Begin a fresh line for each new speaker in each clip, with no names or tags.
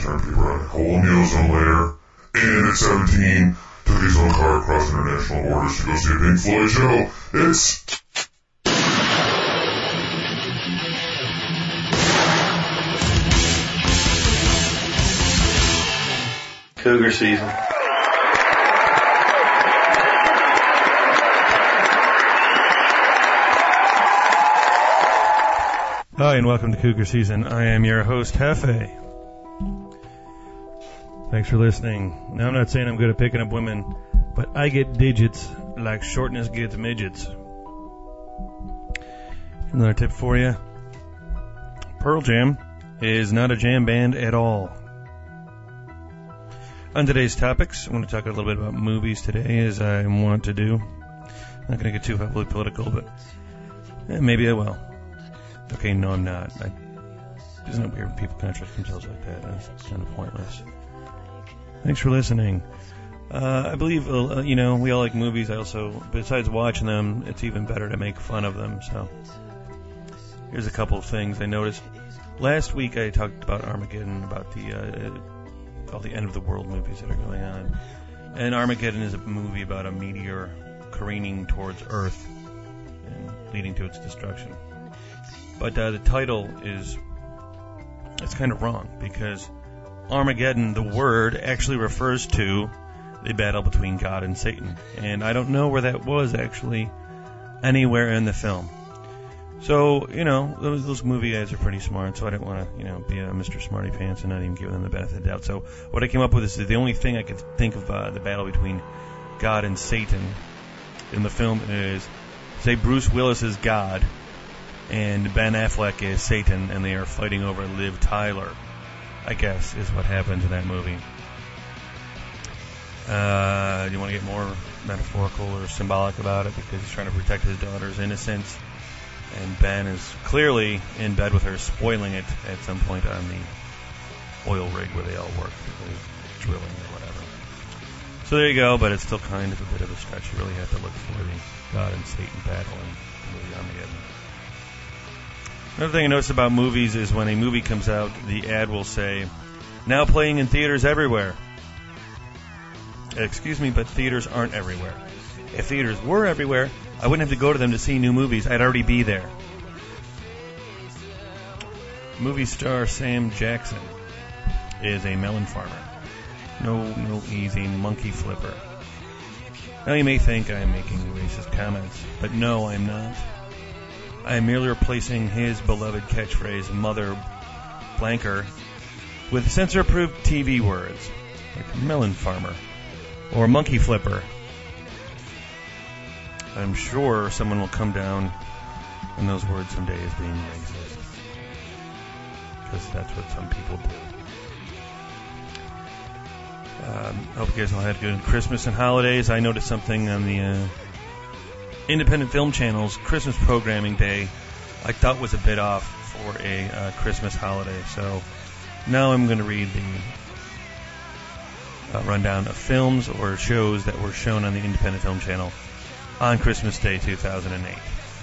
turned paper on a whole ozone layer, and at 17, took his own car across international borders to go see a Pink Floyd show. It's...
Cougar season.
Hi, and welcome to Cougar Season. I am your host, Hefe. Thanks for listening. Now, I'm not saying I'm good at picking up women, but I get digits like shortness gets midgets. Another tip for you. Pearl Jam is not a jam band at all. On today's topics, I want to talk a little bit about movies today, as I want to do. I'm not going to get too heavily political, but maybe I will. Okay, no, I'm not. Isn't it weird when people contrast themselves like that? That's kind of pointless. Thanks for listening. I believe, we all like movies. I also, besides watching them, it's even better to make fun of them. So, here's a couple of things I noticed. Last week I talked about Armageddon, about all the end of the world movies that are going on. And Armageddon is a movie about a meteor careening towards Earth and leading to its destruction. But the title it's kind of wrong, because Armageddon, the word, actually refers to the battle between God and Satan. And I don't know where that was actually anywhere in the film. So, those movie guys are pretty smart, so I didn't want to, be a Mr. Smarty Pants and not even give them the benefit of the doubt. So what I came up with is the only thing I could think of the battle between God and Satan in the film is, say, Bruce Willis is God and Ben Affleck is Satan, and they are fighting over Liv Tyler, I guess, is what happens in that movie. Do you want to get more metaphorical or symbolic about it? Because he's trying to protect his daughter's innocence, and Ben is clearly in bed with her, spoiling it at some point on the oil rig where they all work, drilling or whatever. So there you go, but it's still kind of a bit of a stretch. You really have to look for the God and Satan battle in the movie Armageddon. Another thing I noticed about movies is when a movie comes out, the ad will say, now playing in theaters everywhere. Excuse me, but theaters aren't everywhere. If theaters were everywhere, I wouldn't have to go to them to see new movies. I'd already be there. Movie star Sam Jackson is a melon farmer. No easy monkey flipper. Now you may think I am making racist comments, but no, I'm not. I am merely replacing his beloved catchphrase, mother blanker, with censor-approved TV words, like melon farmer or monkey flipper. I'm sure someone will come down on those words someday as being racist, because that's what some people do. I hope you guys all had a good Christmas and holidays. I noticed something on the Independent Film Channel's Christmas programming day I thought was a bit off for a Christmas holiday. So now I'm going to read the rundown of films or shows that were shown on the Independent Film Channel on Christmas Day 2008.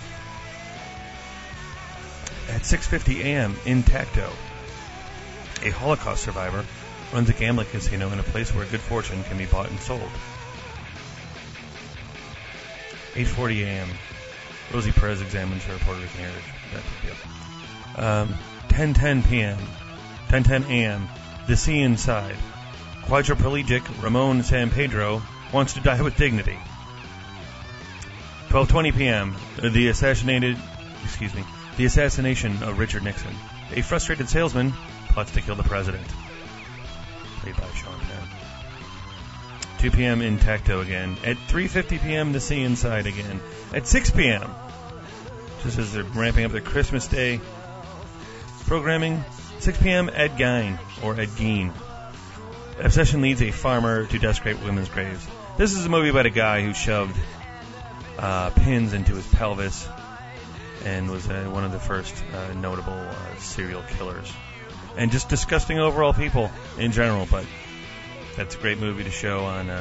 At 6:50 a.m. in Tacto, a Holocaust survivor runs a gambling casino in a place where good fortune can be bought and sold. 8:40 a.m. Rosie Perez examines her Puerto Rican heritage. 10:10 p.m. 10:10 a.m. The Sea Inside. Quadriplegic Ramon San Pedro wants to die with dignity. 12:20 p.m. The assassination of Richard Nixon. A frustrated salesman plots to kill the president. Played by Sean Penn. 2 p.m. in Tacto again. At 3:50 p.m. The Sea Inside again. At 6 p.m. just as they're ramping up their Christmas Day programming. 6 p.m. Ed Gein, or Ed Gein. Obsession leads a farmer to desecrate women's graves. This is a movie about a guy who shoved pins into his pelvis and was one of the first notable serial killers. And just disgusting overall people in general, but that's a great movie to show on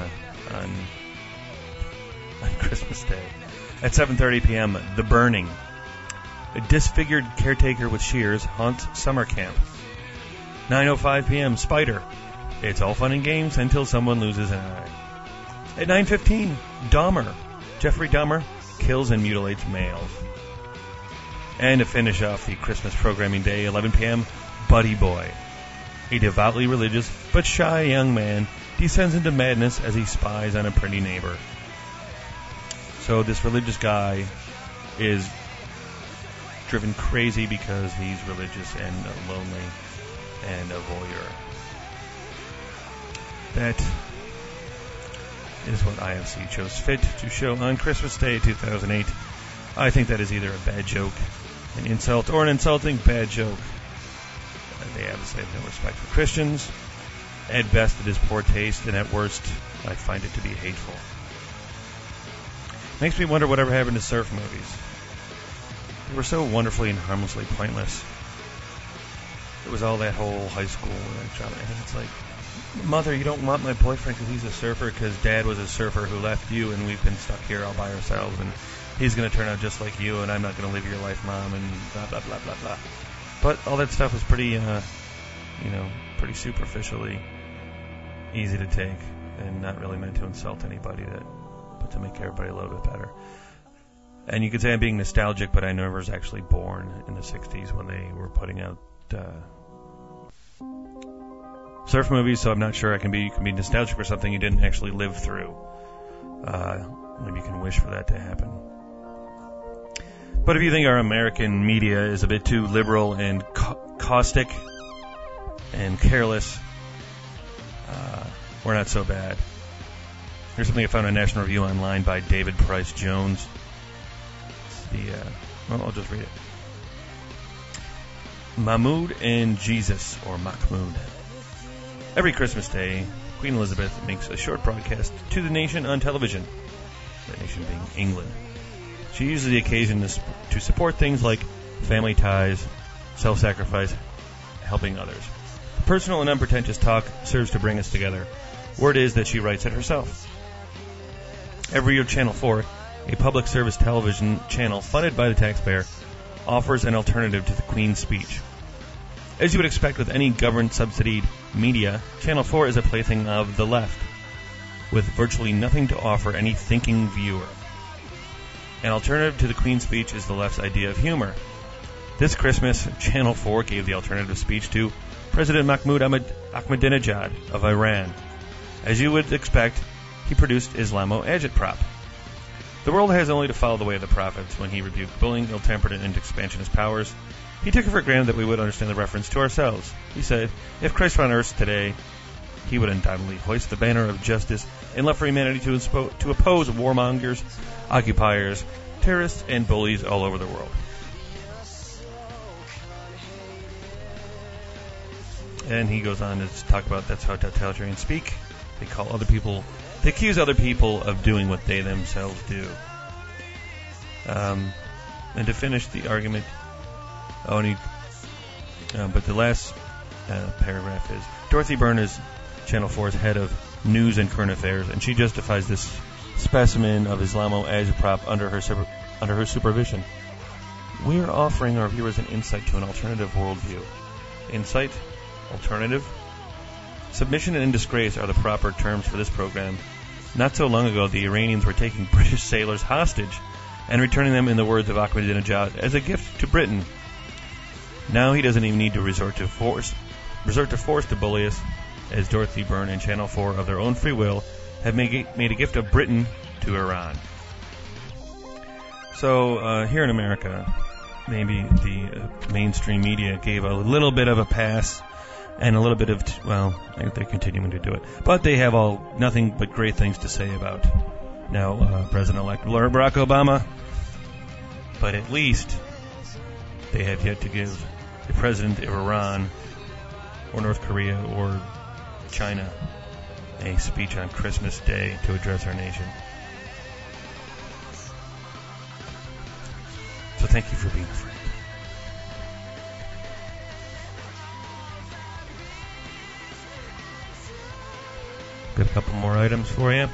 Christmas Day. At 7:30 p.m., The Burning. A disfigured caretaker with shears haunts summer camp. 9:05 p.m., Spider. It's all fun and games until someone loses an eye. At 9:15, Dahmer. Jeffrey Dahmer kills and mutilates males. And to finish off the Christmas programming day, 11 p.m., Buddy Boy. A devoutly religious but shy young man descends into madness as he spies on a pretty neighbor. So this religious guy is driven crazy because he's religious and lonely and a voyeur. That is what IFC chose fit to show on Christmas Day 2008. I think that is either a bad joke, an insult, or an insulting bad joke. They obviously have no respect for Christians. At best, it is poor taste, and at worst, I find it to be hateful. Makes me wonder whatever happened to surf movies. They were so wonderfully and harmlessly pointless. It was all that whole high school drama. I think it's like, Mother, you don't want my boyfriend because he's a surfer, because Dad was a surfer who left you, and we've been stuck here all by ourselves, and he's going to turn out just like you, and I'm not going to live your life, Mom, and blah, blah, blah, blah, blah. But all that stuff was pretty, pretty superficially easy to take and not really meant to insult anybody, but to make everybody a little bit better. And you could say I'm being nostalgic, but I never was actually born in the 60s when they were putting out surf movies, so I'm not sure you can be nostalgic for something you didn't actually live through. Maybe you can wish for that to happen. But if you think our American media is a bit too liberal and caustic and careless, we're not so bad. Here's something I found on National Review Online by David Price Jones. I'll just read it. Mahmoud and Jesus, or Mahmoud. Every Christmas Day, Queen Elizabeth makes a short broadcast to the nation on television, the nation being England. She uses the occasion to support things like family ties, self-sacrifice, helping others. The personal and unpretentious talk serves to bring us together. Word is that she writes it herself. Every year, Channel 4, a public service television channel funded by the taxpayer, offers an alternative to the Queen's speech. As you would expect with any government-subsidized media, Channel 4 is a plaything of the left, with virtually nothing to offer any thinking viewer. An alternative to the Queen's speech is the left's idea of humor. This Christmas, Channel 4 gave the alternative speech to President Mahmoud Ahmadinejad of Iran. As you would expect, he produced Islamo agitprop. The world has only to follow the way of the prophets when he rebuked bullying, ill-tempered, and expansionist powers. He took it for granted that we would understand the reference to ourselves. He said, if Christ were on earth today, he would undoubtedly hoist the banner of justice and love for humanity to oppose warmongers, occupiers, terrorists, and bullies all over the world. And he goes on to talk about that's how totalitarians speak. They accuse other people of doing what they themselves do. And to finish the argument, but the last paragraph is, Dorothy Byrne is Channel 4's head of news and current affairs, and she justifies this specimen of Islamo agitprop under her supervision. We are offering our viewers an insight to an alternative worldview. Insight? Alternative? Submission and disgrace are the proper terms for this program. Not so long ago, the Iranians were taking British sailors hostage and returning them, in the words of Ahmadinejad, as a gift to Britain. Now he doesn't even need to resort to force to bully us, as Dorothy Byrne and Channel 4, of their own free will, have made a gift of Britain to Iran. So here in America, maybe the mainstream media gave a little bit of a pass and a little bit of, they're continuing to do it. But they have nothing but great things to say about now President-elect Barack Obama. But at least they have yet to give the president of Iran or North Korea or China a speech on Christmas Day to address our nation. So thank you for being a friend. Got a couple more items for you.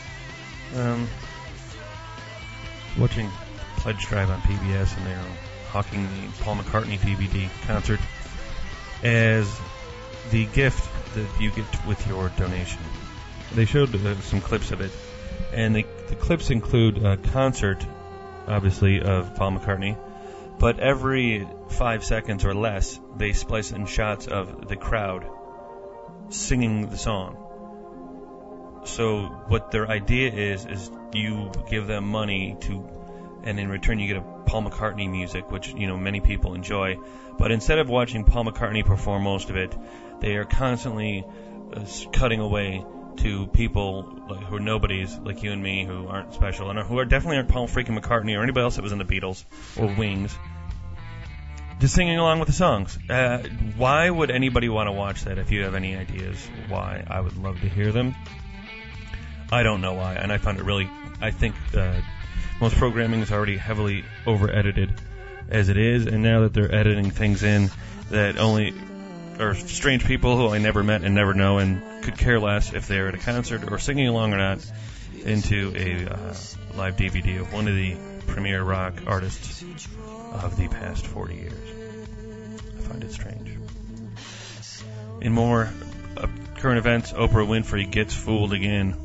Watching Pledge Drive on PBS, and they're hawking the Paul McCartney DVD concert as the gift that you get with your donation. They showed some clips of it, and the clips include a concert, obviously, of Paul McCartney, but every 5 seconds or less, they splice in shots of the crowd singing the song. So what their idea is you give them money and in return you get a Paul McCartney music, which, many people enjoy. But instead of watching Paul McCartney perform most of it, they are constantly cutting away to people who are nobodies, like you and me, who aren't special, and who definitely aren't Paul freaking McCartney or anybody else that was in the Beatles or Wings, just singing along with the songs. Why would anybody want to watch that? If you have any ideas why, I would love to hear them. I don't know why, and I find it really, I think most programming is already heavily over-edited as it is, and now that they're editing things in that only are strange people who I never met and never know and could care less if they're at a concert or singing along or not, into a live DVD of one of the premier rock artists of the past 40 years. I find it strange. In more current events, Oprah Winfrey gets fooled again.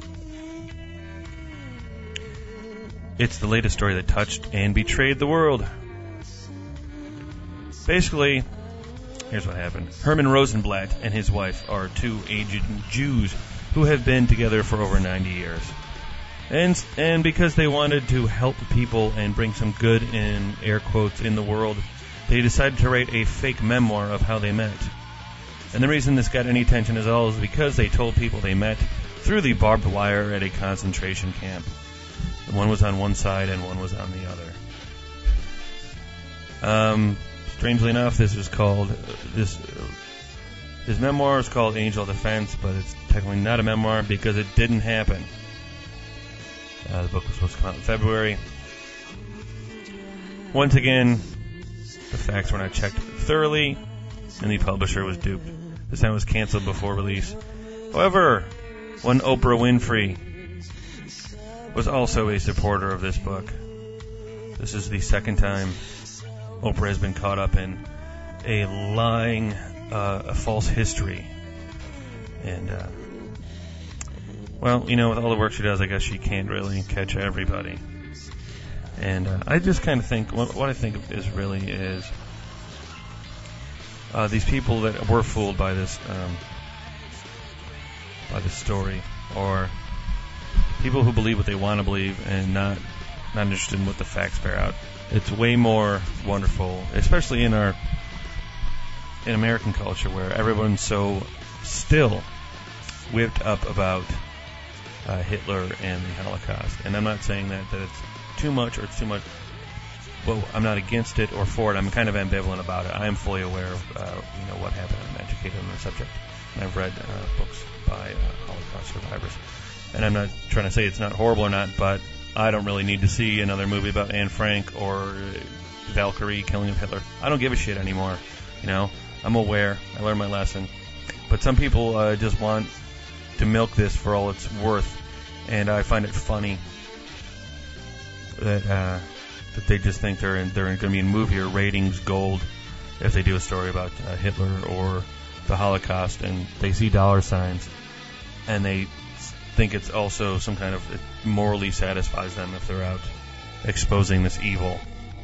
It's the latest story that touched and betrayed the world. Basically, here's what happened. Herman Rosenblatt and his wife are two aged Jews who have been together for over 90 years. And because they wanted to help people and bring some good, in air quotes, in the world, they decided to write a fake memoir of how they met. And the reason this got any attention at all is because they told people they met through the barbed wire at a concentration camp. One was on one side and one was on the other. Strangely enough, his memoir is called Angel Defense, but it's technically not a memoir because it didn't happen. The book was supposed to come out in February. Once again, the facts were not checked thoroughly, and the publisher was duped. This time it was canceled before release. However, one Oprah Winfrey was also a supporter of this book. This is the second time Oprah has been caught up in a lying, a false history. And, well, with all the work she does, I guess she can't really catch everybody. And I just kind of think, what I think is these people that were fooled by this story, or people who believe what they want to believe and not interested in what the facts bear out. It's way more wonderful, especially in American culture, where everyone's so still whipped up about Hitler and the Holocaust. And I'm not saying that it's too much or it's too much. Well, I'm not against it or for it. I'm kind of ambivalent about it. I am fully aware of what happened. I'm educated on the subject, and I've read books by Holocaust survivors. And I'm not trying to say it's not horrible or not, but I don't really need to see another movie about Anne Frank or Valkyrie killing of Hitler. I don't give a shit anymore. I'm aware. I learned my lesson. But some people just want to milk this for all it's worth, and I find it funny that they just think they're going to be in movie or ratings gold if they do a story about Hitler or the Holocaust, and they see dollar signs, and they think it's also some kind of, it morally satisfies them if they're out exposing this evil.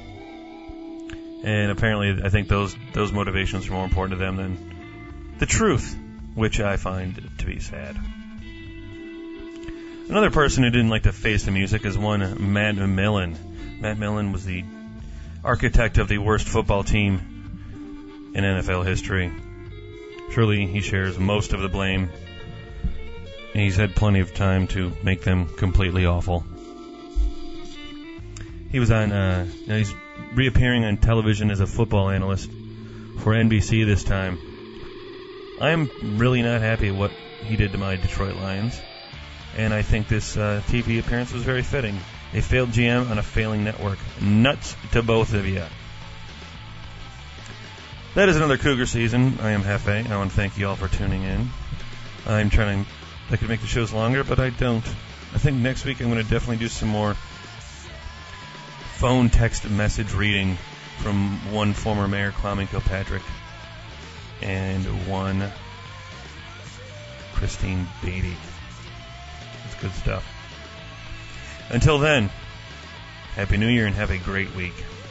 And apparently I think those motivations are more important to them than the truth, which I find to be sad. Another person who didn't like to face the music is one Matt Millen. Matt Millen was the architect of the worst football team in NFL history. Surely he shares most of the blame. And he's had plenty of time to make them completely awful. He was he's reappearing on television as a football analyst for NBC this time. I'm really not happy what he did to my Detroit Lions, and I think this TV appearance was very fitting. A failed GM on a failing network. Nuts to both of you. That is another Cougar season. I am Hefe. I want to thank you all for tuning in. I could make the shows longer, but I don't. I think next week I'm going to definitely do some more phone text message reading from one former mayor, Kwame Kilpatrick, and one Christine Beatty. It's good stuff. Until then, Happy New Year and have a great week.